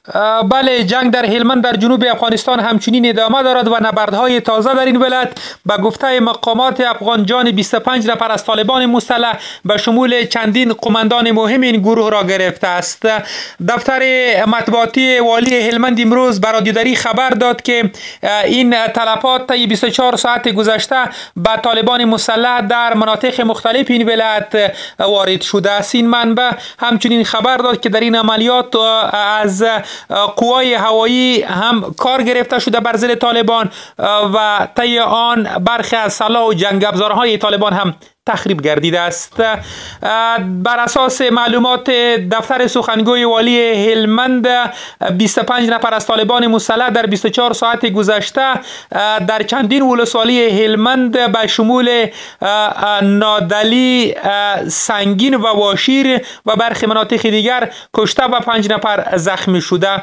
بله، جنگ در هلمند در جنوب افغانستان همچنین ادامه دارد و نبردهای تازه در این ولایت به گفته مقامات افغان جان 25 نفر از طالبان مسلح به شمول چندین قماندان مهم این گروه را گرفته است. دفتر مطبوعاتی والی هلمند امروز به رادیوداری خبر داد که این تلفات طی 24 ساعت گذشته به طالبان مسلح در مناطق مختلف این ولایت وارد شده است. این منبع همچنین خبر داد که در این عملیات از قوای هوایی هم کار گرفته شده بر ضد طالبان و طی آن برخی از سلاح و جنگ افزارهای طالبان هم تخریب گردیده است. بر اساس معلومات دفتر سخنگوی والی هلمند 25 نفر از طالبان مسلح در 24 ساعت گذشته در چندین ولسوالی هلمند به شمول نادلی، سنگین و واشیر و برخی مناطق دیگر کشته و 5 نفر زخمی شده.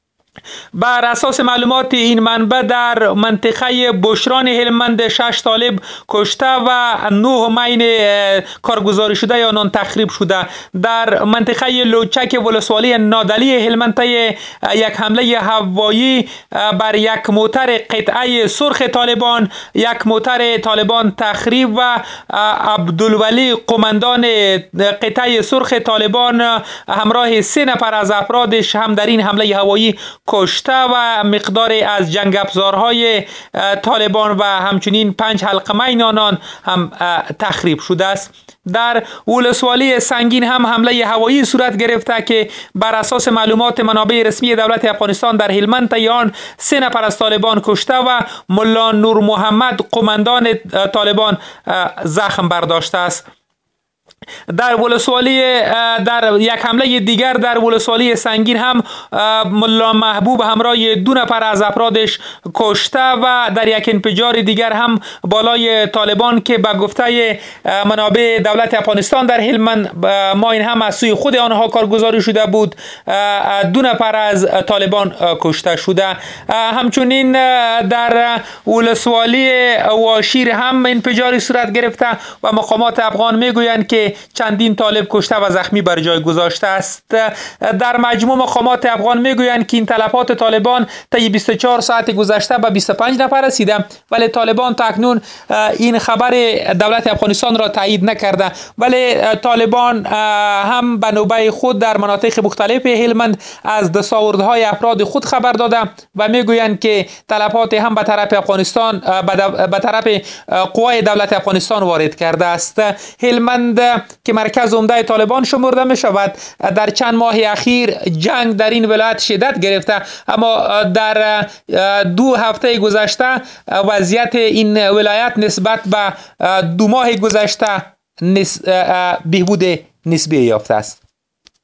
بر اساس معلومات این منبع در منطقه بشران هلمند 6 طالب کشته و 9 مین کارگزاری شده یا آنان تخریب شده. در منطقه لوچک ولسوالی نادلی هلمند یک حمله هوایی بر یک موتر قطعه سرخ طالبان، یک موتر طالبان تخریب و عبدالولی قماندان قطعه سرخ طالبان همراه 3 نفر از افرادش هم در این حمله هوایی کشته و مقداری از جنگ افزارهای طالبان و همچنین 5 حلقه مین آنان هم تخریب شده است. در ولسوالی سنگین هم حمله هوایی صورت گرفته که بر اساس معلومات منابع رسمی دولت افغانستان در هلمند طی آن 3 نفر از طالبان کشته و ملا نور محمد قماندان طالبان زخم برداشته است. در یک حمله دیگر در ولسوالی سنگین هم ملا محبوب همراه 2 نفر از افرادش کشته و در یک انفجار دیگر هم بالای طالبان که به گفته منابع دولت افغانستان در هلمند ما این هم از سوی خود آنها کارگزاری شده بود، 2 نفر از طالبان کشته شده. همچنین در ولسوالی واشیر هم انفجاری صورت گرفته و مقامات افغان میگویند که چندین طالب کشته و زخمی بر جای گذاشته است. در مجموع مقامات افغان میگویند که این تلفات طالبان طی 24 ساعت گذشته به 25 نفر رسیده، ولی طالبان تا اکنون این خبر دولت افغانستان را تایید نکرده. ولی طالبان هم به نوبه خود در مناطق مختلف هلمند از دستاوردهای افراد خود خبر داده و میگویند که تلفات هم به طرف افغانستان به طرف قوای دولت افغانستان وارد کرده است. هلمند که مرکز عمده طالبان شمرده می شود در چند ماه اخیر جنگ در این ولایت شدت گرفته، اما در 2 هفته گذشته وضعیت این ولایت نسبت به 2 ماه گذشته بهبود نسبی یافته است.